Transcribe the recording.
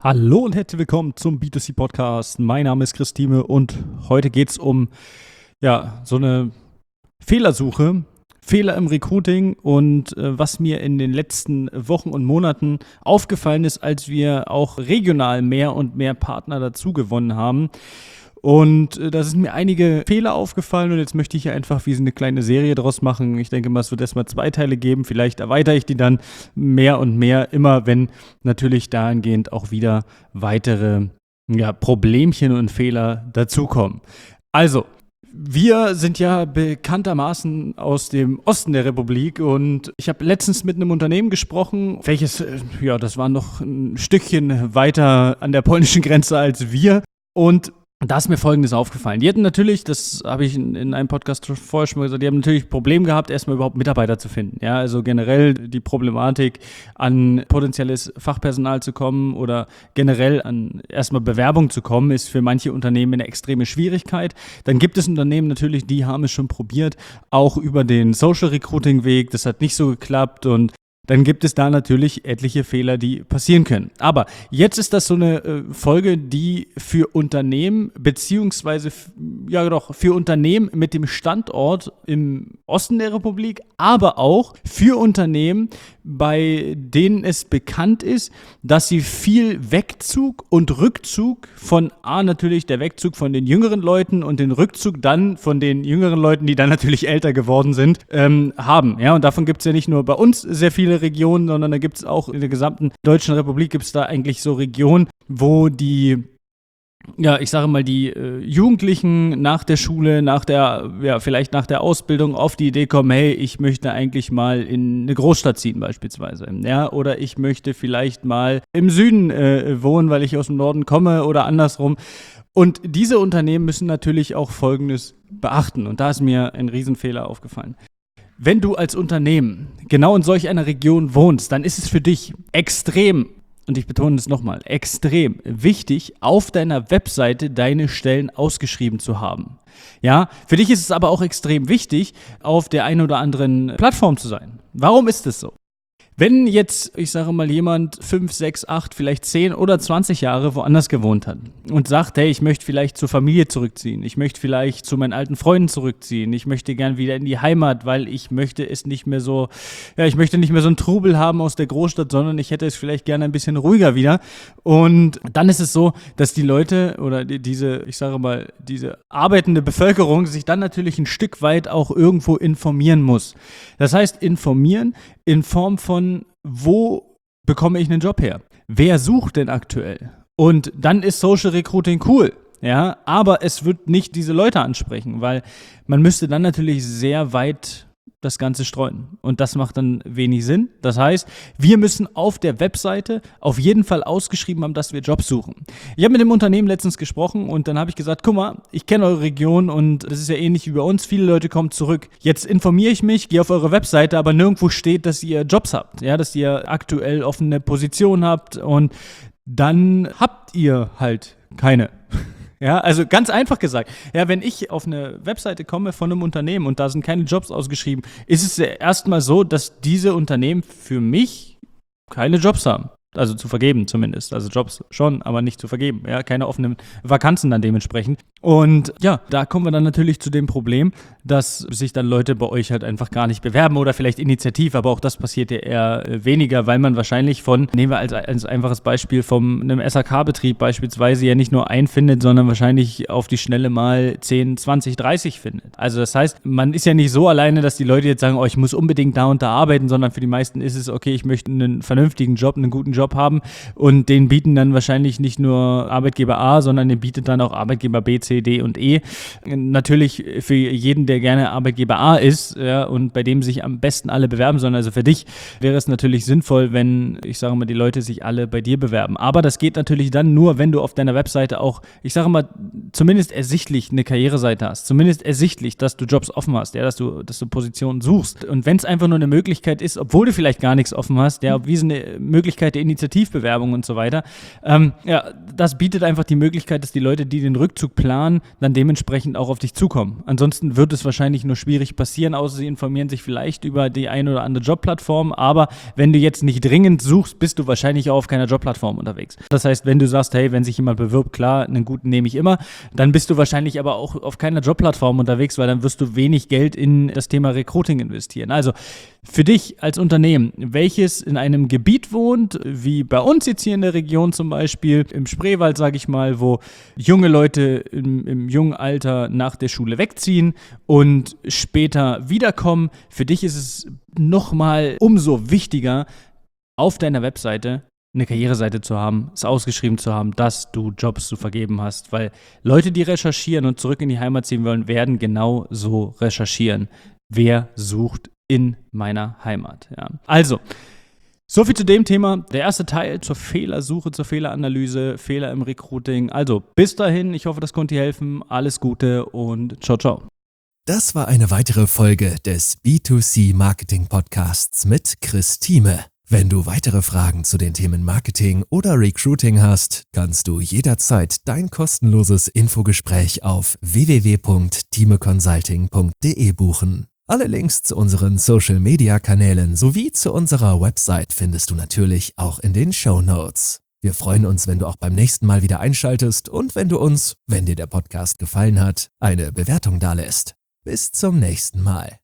Hallo und herzlich willkommen zum B2C-Podcast. Mein Name ist Christine und heute geht es um so eine Fehlersuche, Fehler im Recruiting und was mir in den letzten Wochen und Monaten aufgefallen ist, als wir auch regional mehr und mehr Partner dazu gewonnen haben. Und da sind mir einige Fehler aufgefallen und jetzt möchte ich hier einfach wie so eine kleine Serie draus machen. Ich denke mal, es wird erstmal 2 Teile geben. Vielleicht erweitere ich die dann mehr und mehr, immer wenn natürlich dahingehend auch wieder weitere Problemchen und Fehler dazukommen. Also, wir sind ja bekanntermaßen aus dem Osten der Republik und ich habe letztens mit einem Unternehmen gesprochen, welches, das war noch ein Stückchen weiter an der polnischen Grenze als wir. Und da ist mir Folgendes aufgefallen. Die hatten natürlich, das habe ich in einem Podcast vorher schon mal gesagt, die haben natürlich Probleme gehabt, erstmal überhaupt Mitarbeiter zu finden. Ja, also generell die Problematik, an potenzielles Fachpersonal zu kommen oder generell an erstmal Bewerbung zu kommen, ist für manche Unternehmen eine extreme Schwierigkeit. Dann gibt es Unternehmen natürlich, die haben es schon probiert, auch über den Social Recruiting Weg. Das hat nicht so geklappt und dann gibt es da natürlich etliche Fehler, die passieren können. Aber jetzt ist das so eine Folge, die für Unternehmen beziehungsweise für Unternehmen mit dem Standort im Osten der Republik, aber auch für Unternehmen, bei denen es bekannt ist, dass sie viel Wegzug und Rückzug von natürlich der Wegzug von den jüngeren Leuten und den Rückzug dann von den jüngeren Leuten, die dann natürlich älter geworden sind, haben. Ja, und davon gibt es ja nicht nur bei uns sehr viele Regionen, sondern da gibt es auch in der gesamten Deutschen Republik gibt es da eigentlich so Regionen, wo die Jugendlichen nach der Schule, vielleicht nach der Ausbildung auf die Idee kommen, hey, ich möchte eigentlich mal in eine Großstadt ziehen beispielsweise, ja, oder ich möchte vielleicht mal im Süden wohnen, weil ich aus dem Norden komme oder andersrum. Und diese Unternehmen müssen natürlich auch Folgendes beachten und da ist mir ein Riesenfehler aufgefallen. Wenn du als Unternehmen genau in solch einer Region wohnst, dann ist es für dich extrem, und ich betone es nochmal, extrem wichtig, auf deiner Webseite deine Stellen ausgeschrieben zu haben. Ja, für dich ist es aber auch extrem wichtig, auf der einen oder anderen Plattform zu sein. Warum ist es so? Wenn jetzt, ich sage mal, jemand 5, 6, 8, vielleicht 10 oder 20 Jahre woanders gewohnt hat und sagt, hey, ich möchte vielleicht zur Familie zurückziehen, ich möchte vielleicht zu meinen alten Freunden zurückziehen, ich möchte gern wieder in die Heimat, weil ich möchte es nicht mehr so, ich möchte nicht mehr so einen Trubel haben aus der Großstadt, sondern ich hätte es vielleicht gerne ein bisschen ruhiger wieder. Und dann ist es so, dass die Leute oder diese arbeitende Bevölkerung sich dann natürlich ein Stück weit auch irgendwo informieren muss. Das heißt, informieren in Form von, wo bekomme ich einen Job her? Wer sucht denn aktuell? Und dann ist Social Recruiting cool, ja, aber es wird nicht diese Leute ansprechen, weil man müsste dann natürlich sehr weit das Ganze streuen. Und das macht dann wenig Sinn. Das heißt, wir müssen auf der Webseite auf jeden Fall ausgeschrieben haben, dass wir Jobs suchen. Ich habe mit dem Unternehmen letztens gesprochen und dann habe ich gesagt, guck mal, ich kenne eure Region und das ist ja ähnlich wie bei uns. Viele Leute kommen zurück. Jetzt informiere ich mich, gehe auf eure Webseite, aber nirgendwo steht, dass ihr Jobs habt. Ja, dass ihr aktuell offene Position habt und dann habt ihr halt keine. Ja, also ganz einfach gesagt, ja, wenn ich auf eine Webseite komme von einem Unternehmen und da sind keine Jobs ausgeschrieben, ist es ja erstmal so, dass diese Unternehmen für mich keine Jobs haben. Also zu vergeben zumindest. Also Jobs schon, aber nicht zu vergeben. Ja, keine offenen Vakanzen dann dementsprechend. Und ja, da kommen wir dann natürlich zu dem Problem, dass sich dann Leute bei euch halt einfach gar nicht bewerben oder vielleicht initiativ, aber auch das passiert ja eher weniger, weil man wahrscheinlich nehmen wir als einfaches Beispiel von einem SAK-Betrieb beispielsweise ja nicht nur einen findet, sondern wahrscheinlich auf die Schnelle mal 10, 20, 30 findet. Also das heißt, man ist ja nicht so alleine, dass die Leute jetzt sagen, oh, ich muss unbedingt da und da arbeiten, sondern für die meisten ist es, okay, ich möchte einen vernünftigen Job, einen guten Job haben und den bieten dann wahrscheinlich nicht nur Arbeitgeber A, sondern den bietet dann auch Arbeitgeber B, C, D und E. Natürlich für jeden, der gerne Arbeitgeber A ist, ja, und bei dem sich am besten alle bewerben sollen. Also für dich wäre es natürlich sinnvoll, wenn, ich sage mal, die Leute sich alle bei dir bewerben. Aber das geht natürlich dann nur, wenn du auf deiner Webseite auch, ich sage mal, zumindest ersichtlich eine Karriereseite hast. Zumindest ersichtlich, dass du Jobs offen hast, ja, dass du Positionen suchst. Und wenn es einfach nur eine Möglichkeit ist, obwohl du vielleicht gar nichts offen hast, ja, wie so eine Möglichkeit der Initiativbewerbung und so weiter, das bietet einfach die Möglichkeit, dass die Leute, die den Rückzug planen, Jahren dann dementsprechend auch auf dich zukommen. Ansonsten wird es wahrscheinlich nur schwierig passieren, außer sie informieren sich vielleicht über die eine oder andere Jobplattform. Aber wenn du jetzt nicht dringend suchst, bist du wahrscheinlich auch auf keiner Jobplattform unterwegs. Das heißt, wenn du sagst, hey, wenn sich jemand bewirbt, klar, einen guten nehme ich immer, dann bist du wahrscheinlich aber auch auf keiner Jobplattform unterwegs, weil dann wirst du wenig Geld in das Thema Recruiting investieren. Also für dich als Unternehmen, welches in einem Gebiet wohnt, wie bei uns jetzt hier in der Region zum Beispiel, im Spreewald, sage ich mal, wo junge Leute im jungen Alter nach der Schule wegziehen und später wiederkommen, für dich ist es nochmal umso wichtiger, auf deiner Webseite eine Karriereseite zu haben, es ausgeschrieben zu haben, dass du Jobs zu vergeben hast, weil Leute, die recherchieren und zurück in die Heimat ziehen wollen, werden genau so recherchieren. Wer sucht in meiner Heimat? Ja. Also, so viel zu dem Thema. Der erste Teil zur Fehlersuche, zur Fehleranalyse, Fehler im Recruiting. Also, bis dahin, ich hoffe, das konnte dir helfen. Alles Gute und ciao, ciao. Das war eine weitere Folge des B2C Marketing Podcasts mit Chris Thieme. Wenn du weitere Fragen zu den Themen Marketing oder Recruiting hast, kannst du jederzeit dein kostenloses Infogespräch auf www.thimeconsulting.de buchen. Alle Links zu unseren Social-Media-Kanälen sowie zu unserer Website findest du natürlich auch in den Shownotes. Wir freuen uns, wenn du auch beim nächsten Mal wieder einschaltest und wenn du uns, wenn dir der Podcast gefallen hat, eine Bewertung dalässt. Bis zum nächsten Mal.